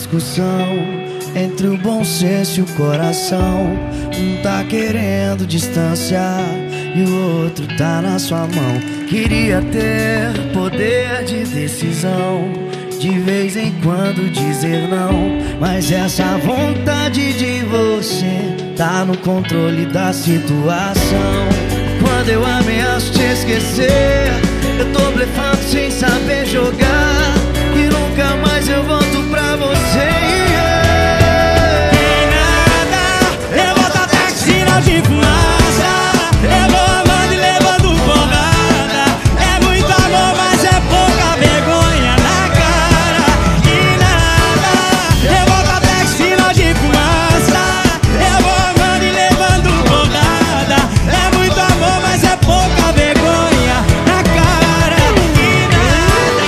discussão entre o bom senso e o coração. Um tá querendo distanciar e o outro tá na sua mão. Queria ter poder de decisão, de vez em quando dizer não, mas essa vontade de você tá no controle da situação. Quando eu ameaço te esquecer, eu tô blefando sem saber jogar, e nunca mais eu volto pra você. E nada, eu volto até que sinal de fumaça. Eu vou amando e levando porrada. É muito amor, mas é pouca vergonha na cara. E nada, eu volto até que sinal de fumaça. Eu vou amando e levando porrada. É muito amor, mas é pouca vergonha na cara. E nada.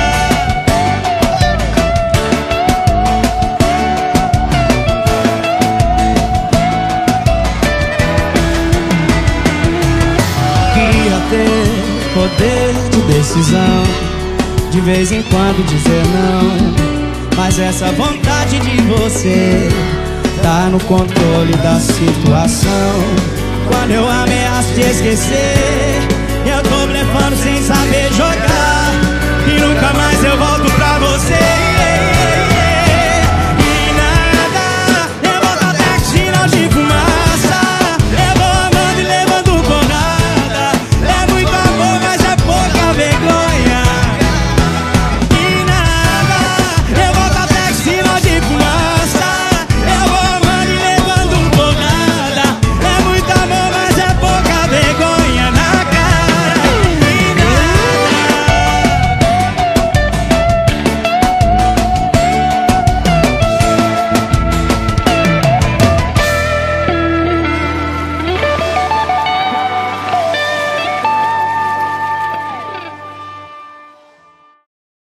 Queria ter poder de decisão, de vez em quando dizer não, mas essa vontade de você tá no controle da situação. Quando eu ameaço te esquecer, eu tô blefando sem saber jogar, e nunca mais eu volto